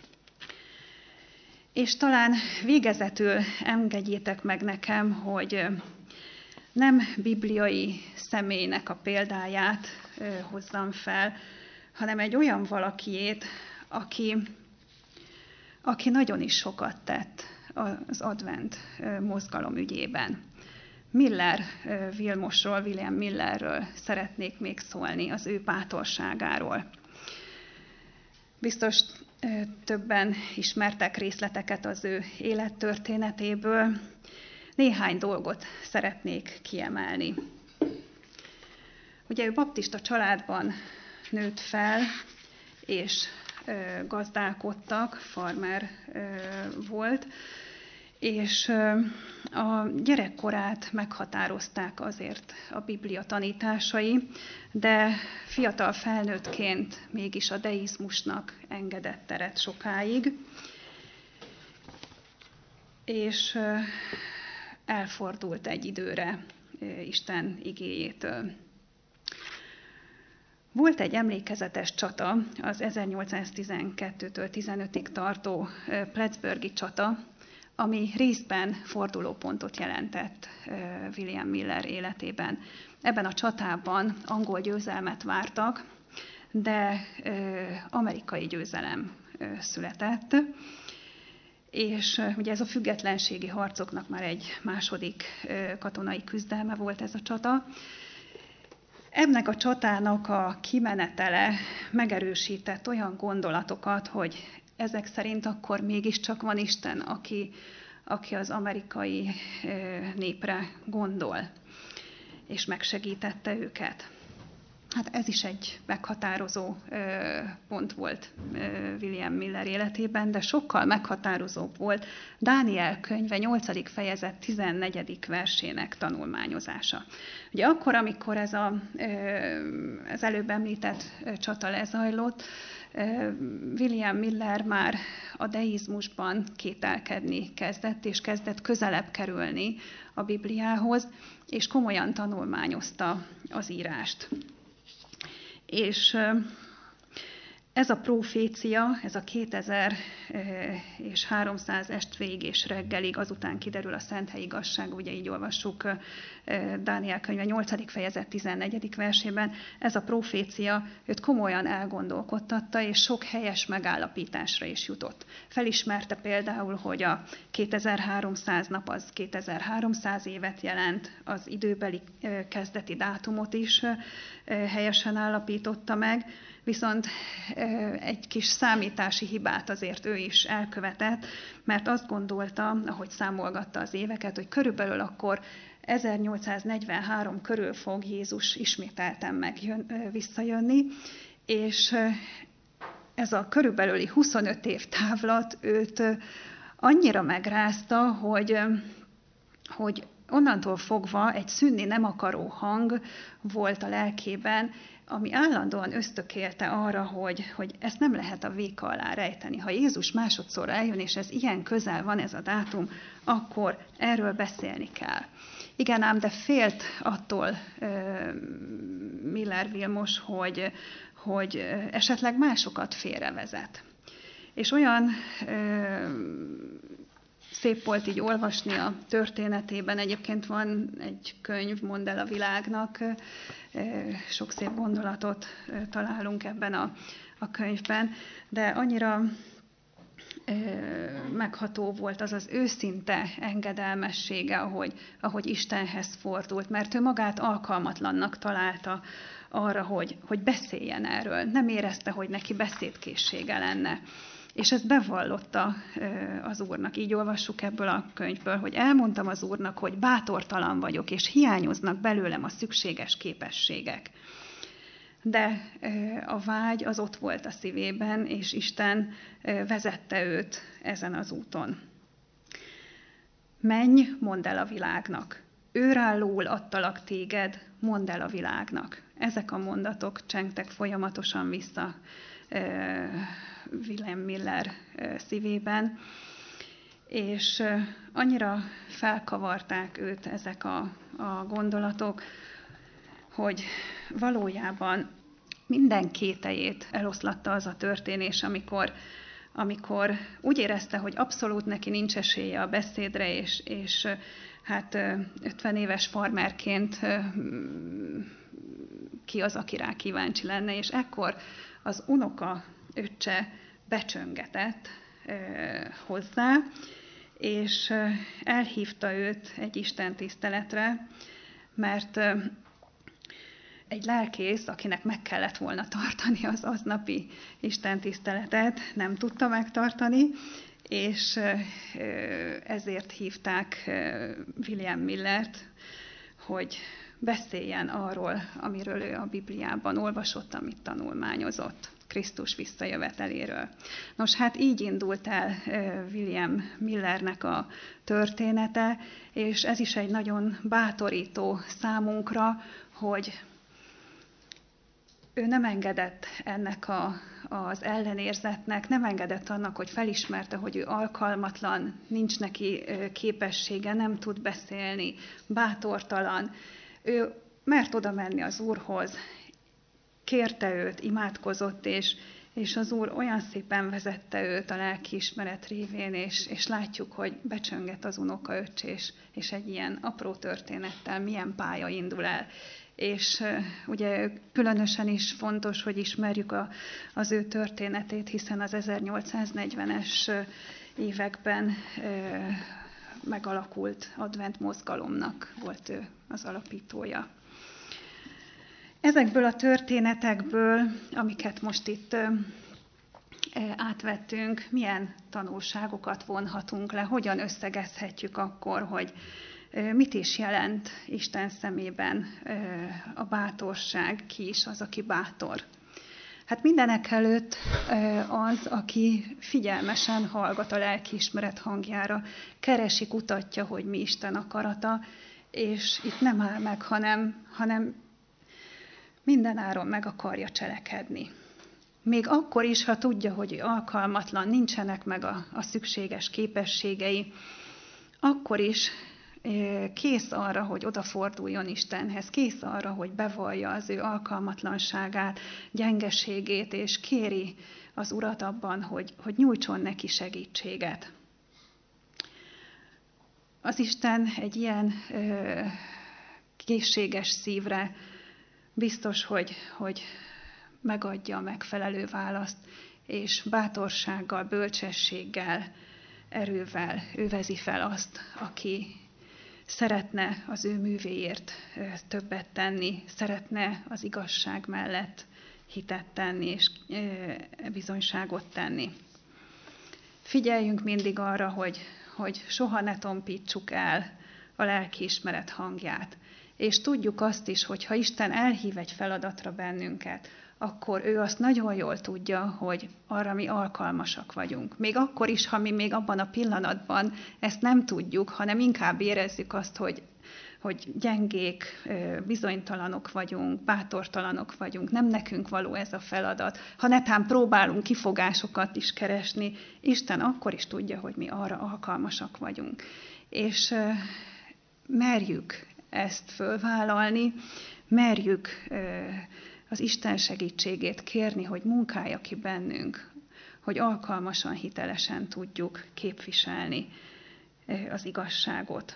És talán végezetül engedjétek meg nekem, hogy nem bibliai személynek a példáját hozzam fel, hanem egy olyan valakiét, aki, aki nagyon is sokat tett az advent mozgalom ügyében. Miller Vilmosról, William Millerről szeretnék még szólni, az ő bátorságáról. Biztos többen ismertek részleteket az ő élettörténetéből. Néhány dolgot szeretnék kiemelni. Ugye ő baptista családban nőtt fel, és gazdálkodtak, farmer volt, és a gyerekkorát meghatározták azért a Biblia tanításai, de fiatal felnőttként mégis a deizmusnak engedett teret sokáig. És elfordult egy időre Isten igéjétől. Volt egy emlékezetes csata, az ezernyolcszáztizenkettőtől tizenötig tartó Plattsburghi csata, ami részben fordulópontot jelentett William Miller életében. Ebben a csatában angol győzelmet vártak, de amerikai győzelem született, és ugye ez a függetlenségi harcoknak már egy második katonai küzdelme volt ez a csata. Ennek a csatának a kimenetele megerősített olyan gondolatokat, hogy ezek szerint akkor mégiscsak van Isten, aki, aki az amerikai népre gondol, és megsegítette őket. Hát ez is egy meghatározó pont volt William Miller életében, de sokkal meghatározóbb volt Dániel könyve nyolcadik fejezet tizennegyedik versének tanulmányozása. Ugye akkor, amikor ez a, az előbb említett csata lezajlott, William Miller már a deizmusban kételkedni kezdett, és kezdett közelebb kerülni a Bibliához, és komolyan tanulmányozta az írást. És ez a profécia, ez a kétezer és háromszáz est végig és reggelig, azután kiderül a szent hely igazság, ugye így olvassuk Dániel könyve nyolcadik fejezet tizennegyedik versében, ez a profécia őt komolyan elgondolkodtatta, és sok helyes megállapításra is jutott. Felismerte például, hogy a kétezer-háromszáz nap az kétezer-háromszáz évet jelent, az időbeli kezdeti dátumot is helyesen állapította meg, viszont egy kis számítási hibát azért ő is elkövetett, mert azt gondolta, ahogy számolgatta az éveket, hogy körülbelül akkor ezernyolcszáznegyvenhárom körül fog Jézus ismételten meg visszajönni, és ez a körülbelüli huszonöt év távlat őt annyira megrázta, hogy, hogy onnantól fogva egy szűnni nem akaró hang volt a lelkében, ami állandóan ösztökélte arra, hogy, hogy ezt nem lehet a véka alá rejteni. Ha Jézus másodszor eljön, és ez ilyen közel van ez a dátum, akkor erről beszélni kell. Igen ám, de félt attól uh, Miller Vilmos, hogy, hogy esetleg másokat félrevezet. És olyan uh, szép volt így olvasni a történetében. Egyébként van egy könyv, Mondd el a világnak, sok szép gondolatot találunk ebben a, a könyvben, de annyira megható volt az az őszinte engedelmessége, ahogy, ahogy Istenhez fordult, mert ő magát alkalmatlannak találta arra, hogy, hogy beszéljen erről. Nem érezte, hogy neki beszédkészsége lenne. És ezt bevallotta az Úrnak. Így olvassuk ebből a könyvből, hogy elmondtam az Úrnak, hogy bátortalan vagyok, és hiányoznak belőlem a szükséges képességek. De a vágy az ott volt a szívében, és Isten vezette őt ezen az úton. Menj, mondd el a világnak. Őrállóul adtalak téged, mondd el a világnak. Ezek a mondatok csengtek folyamatosan vissza William Miller szívében, és annyira felkavarták őt ezek a, a gondolatok, hogy valójában minden kételyét eloszlatta az a történés, amikor, amikor úgy érezte, hogy abszolút neki nincs esélye a beszédre, és, és hát ötven éves farmerként ki az, aki rá kíváncsi lenne, és ekkor az unoka öccse becsöngetett hozzá, és elhívta őt egy istentiszteletre, mert egy lelkész, akinek meg kellett volna tartani az aznapi istentiszteletet, nem tudta megtartani, és ezért hívták William Millert, hogy beszéljen arról, amiről ő a Bibliában olvasott, amit tanulmányozott, Krisztus visszajöveteléről. Nos, hát így indult el William Millernek a története, és ez is egy nagyon bátorító számunkra, hogy ő nem engedett ennek a, az ellenérzetnek, nem engedett annak, hogy felismerte, hogy ő alkalmatlan, nincs neki képessége, nem tud beszélni, bátortalan. Ő mert oda menni az Úrhoz, kérte őt, imádkozott, és, és az Úr olyan szépen vezette őt a lelkiismeret révén, és, és látjuk, hogy becsönget az unokaöccse, és, és egy ilyen apró történettel milyen pálya indul el. És uh, ugye különösen is fontos, hogy ismerjük a, az ő történetét, hiszen az ezernyolcszáznegyvenes uh, években uh, megalakult advent mozgalomnak volt ő az alapítója. Ezekből a történetekből, amiket most itt uh, átvettünk, milyen tanulságokat vonhatunk le, hogyan összegezhetjük akkor, hogy mit is jelent Isten szemében a bátorság, ki is az, aki bátor. Hát mindenek előtt az, aki figyelmesen hallgat a lelkiismeret hangjára, keresi, kutatja, hogy mi Isten akarata, és itt nem áll meg, hanem, hanem mindenáron meg akarja cselekedni. Még akkor is, ha tudja, hogy alkalmatlan, nincsenek meg a, a szükséges képességei, akkor is kész arra, hogy odaforduljon Istenhez, kész arra, hogy bevallja az ő alkalmatlanságát, gyengeségét, és kéri az Urat abban, hogy, hogy nyújtson neki segítséget. Az Isten egy ilyen ö, készséges szívre biztos, hogy, hogy megadja a megfelelő választ, és bátorsággal, bölcsességgel, erővel övezi fel azt, aki szeretne az ő művéért többet tenni, szeretne az igazság mellett hitet tenni és bizonyságot tenni. Figyeljünk mindig arra, hogy, hogy soha ne tompítsuk el a lelkiismeret hangját. És tudjuk azt is, hogy ha Isten elhív egy feladatra bennünket, akkor ő azt nagyon jól tudja, hogy arra mi alkalmasak vagyunk. Még akkor is, ha mi még abban a pillanatban ezt nem tudjuk, hanem inkább érezzük azt, hogy, hogy gyengék, bizonytalanok vagyunk, bátortalanok vagyunk, nem nekünk való ez a feladat. Ha netán próbálunk kifogásokat is keresni, Isten akkor is tudja, hogy mi arra alkalmasak vagyunk. És merjük ezt fölvállalni, merjük az Isten segítségét kérni, hogy munkálja ki bennünk, hogy alkalmasan, hitelesen tudjuk képviselni az igazságot.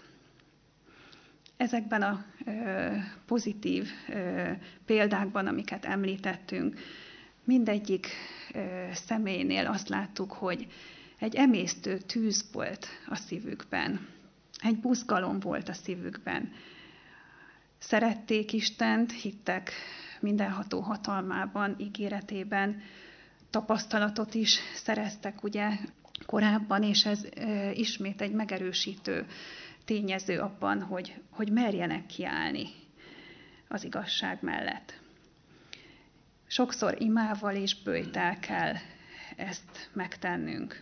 Ezekben a pozitív példákban, amiket említettünk, mindegyik személynél azt láttuk, hogy egy emésztő tűz volt a szívükben, egy buzgalom volt a szívükben. Szerették Istent, hittek mindenható hatalmában, ígéretében, tapasztalatot is szereztek ugye korábban, és ez e, ismét egy megerősítő tényező abban, hogy, hogy merjenek kiállni az igazság mellett. Sokszor imával és böjtel kell ezt megtennünk.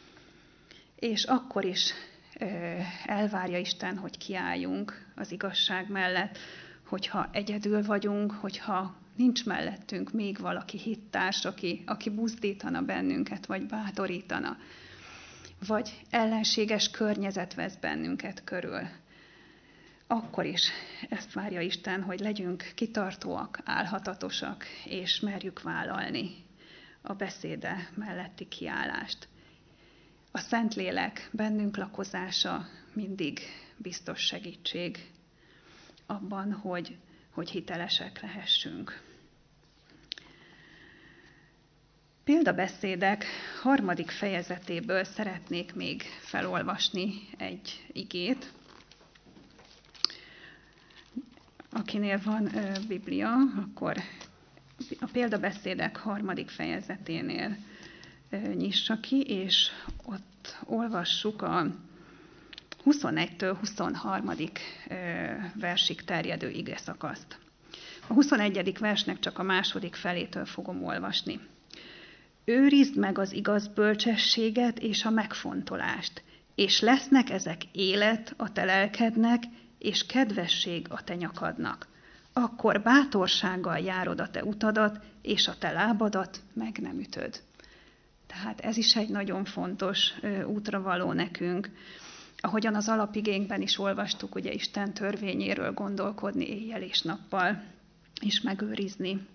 És akkor is e, elvárja Isten, hogy kiálljunk az igazság mellett, hogyha egyedül vagyunk, hogyha nincs mellettünk még valaki hittárs, aki, aki buzdítana bennünket, vagy bátorítana, vagy ellenséges környezet vesz bennünket körül. Akkor is ezt várja Isten, hogy legyünk kitartóak, álhatatosak, és merjük vállalni a beszéde melletti kiállást. A Szentlélek bennünk lakozása mindig biztos segítség abban, hogy, hogy hitelesek lehessünk. Példabeszédek harmadik fejezetéből szeretnék még felolvasni egy igét. Akinél van ö, Biblia, akkor a példabeszédek harmadik fejezeténél ö, nyissa ki, és ott olvassuk a huszonegytől huszonharmadik versig terjedő igeszakaszt. A huszonegyedik versnek csak a második felétől fogom olvasni. Őrizd meg az igaz bölcsességet és a megfontolást, és lesznek ezek élet a te lelkednek, és kedvesség a te nyakadnak. akkor bátorsággal járod a te utadat, és a te lábadat meg nem ütöd. Tehát ez is egy nagyon fontos útra való nekünk. Ahogyan az alapigénkben is olvastuk, ugye Isten törvényéről gondolkodni éjjel és nappal, és megőrizni,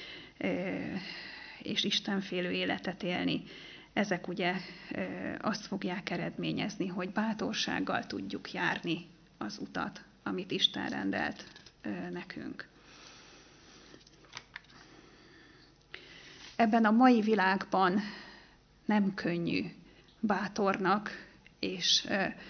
és istenfélő életet élni. Ezek ugye azt fogják eredményezni, hogy bátorsággal tudjuk járni az utat, amit Isten rendelt nekünk. Ebben a mai világban nem könnyű bátornak és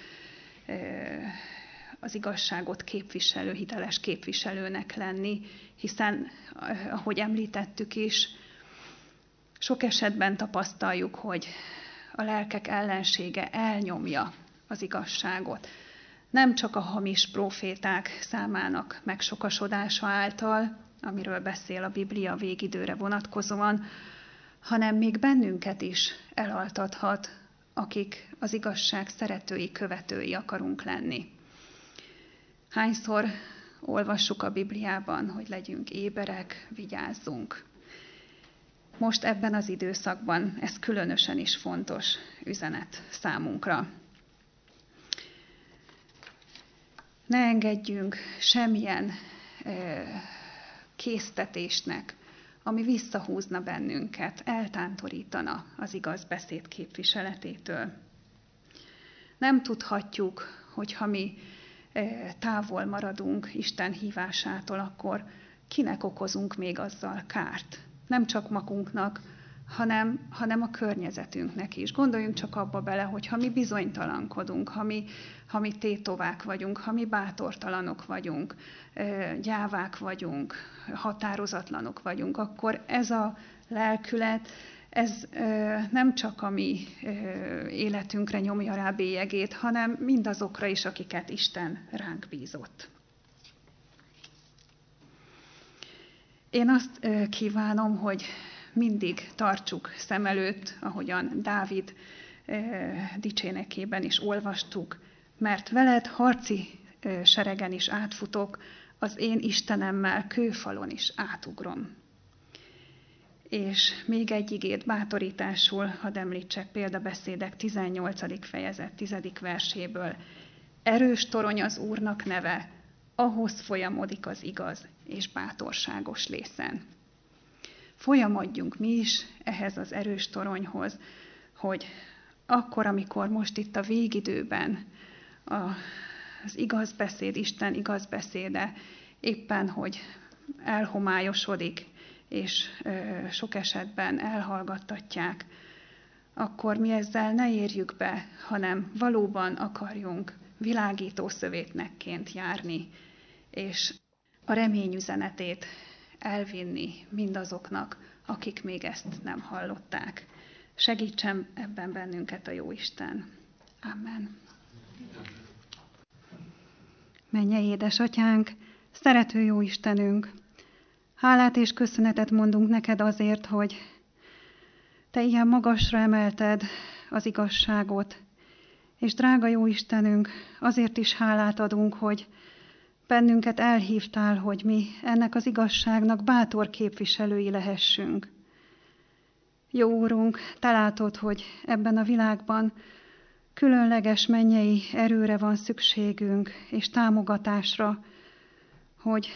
az igazságot képviselő, hiteles képviselőnek lenni, hiszen, ahogy említettük is, sok esetben tapasztaljuk, hogy a lelkek ellensége elnyomja az igazságot. Nem csak a hamis próféták számának megsokasodása által, amiről beszél a Biblia végidőre vonatkozóan, hanem még bennünket is elaltathat, akik az igazság szeretői, követői akarunk lenni. Hányszor olvassuk a Bibliában, hogy legyünk éberek, vigyázzunk. Most ebben az időszakban ez különösen is fontos üzenet számunkra. Ne engedjünk semmilyen késztetésnek, ami visszahúzna bennünket, eltántorítana az igaz beszéd képviseletétől. Nem tudhatjuk, hogy ha mi távol maradunk Isten hívásától, akkor kinek okozunk még azzal kárt. Nem csak magunknak, hanem, hanem a környezetünknek is. Gondoljunk csak abba bele, hogy ha mi bizonytalankodunk, ha mi, ha mi tétovák vagyunk, ha mi bátortalanok vagyunk, gyávák vagyunk, határozatlanok vagyunk, akkor ez a lelkület, ez nem csak a mi életünkre nyomja rá bélyegét, hanem mindazokra is, akiket Isten ránk bízott. Én azt kívánom, hogy mindig tartsuk szem előtt, ahogyan Dávid dicsénekében is olvastuk, mert veled harci seregen is átfutok, az én Istenemmel kőfalon is átugrom. És még egy igét bátorításul, hadd említsek példabeszédek tizennyolcadik fejezet tizedik verséből. Erős torony az Úrnak neve, ahhoz folyamodik az igaz és bátorságos lészen. Folyamodjunk mi is ehhez az erős toronyhoz, hogy akkor, amikor most itt a végidőben az igaz beszéd, Isten igaz beszéde éppen, hogy elhomályosodik, és sok esetben elhallgattatják, akkor mi ezzel ne érjük be, hanem valóban akarjunk világító szövétnekként járni, és a reményüzenetét elvinni mindazoknak, akik még ezt nem hallották. Segítsen ebben bennünket a Jóisten. Amen. Mennyei édesatyánk, szerető jó Istenünk, hálát és köszönetet mondunk neked azért, hogy te ilyen magasra emelted az igazságot, és drága jó Istenünk, azért is hálát adunk, hogy bennünket elhívtál, hogy mi ennek az igazságnak bátor képviselői lehessünk. Jó Úrunk, te látod, hogy ebben a világban különleges mennyei erőre van szükségünk, és támogatásra, hogy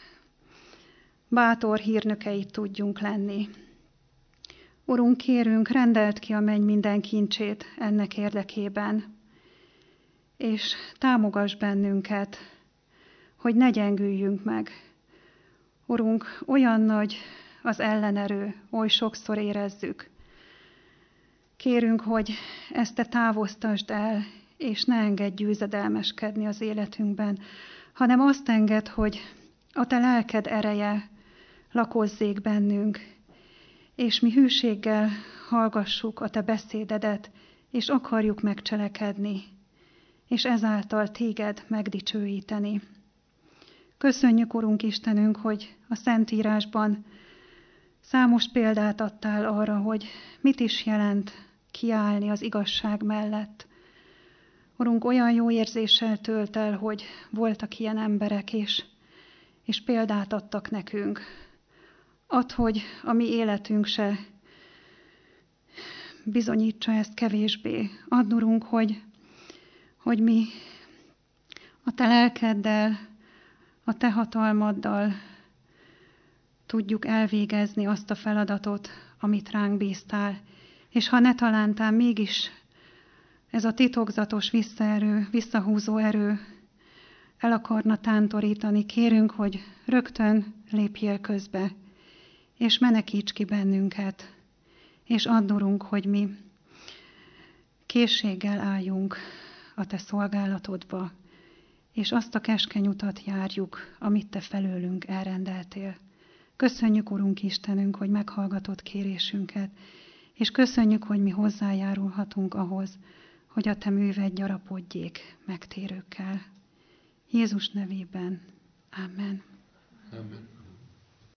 bátor hírnökeit tudjunk lenni. Urunk, kérünk, rendeld ki a menny minden kincsét ennek érdekében, és támogass bennünket, hogy ne gyengüljünk meg. Urunk, olyan nagy az ellenerő, oly sokszor érezzük. Kérünk, hogy ezt te távoztasd el, és ne engedj győzedelmeskedni az életünkben, hanem azt engedd, hogy a te lelked ereje lakozzék bennünk, és mi hűséggel hallgassuk a te beszédedet, és akarjuk megcselekedni, és ezáltal téged megdicsőíteni. Köszönjük, Urunk Istenünk, hogy a Szentírásban számos példát adtál arra, hogy mit is jelent kiállni az igazság mellett. Urunk, olyan jó érzéssel tölt el, hogy voltak ilyen emberek, és, és példát adtak nekünk. Add, hogy a mi életünk se bizonyítsa ezt kevésbé. Add, Urunk, hogy, hogy mi a Te lelkeddel, a Te hatalmaddal tudjuk elvégezni azt a feladatot, amit ránk bíztál. És ha ne talántál mégis ez a titokzatos visszaerő, visszahúzó erő el akarna tántorítani, kérünk, hogy rögtön lépjél közbe, és menekíts ki bennünket, és add, Urunk, hogy mi készséggel álljunk a Te szolgálatodba, és azt a keskeny utat járjuk, amit Te felőlünk elrendeltél. Köszönjük, Urunk Istenünk, hogy meghallgatod kérésünket, és köszönjük, hogy mi hozzájárulhatunk ahhoz, hogy a Te műved gyarapodjék megtérőkkel. Jézus nevében. Amen. Amen.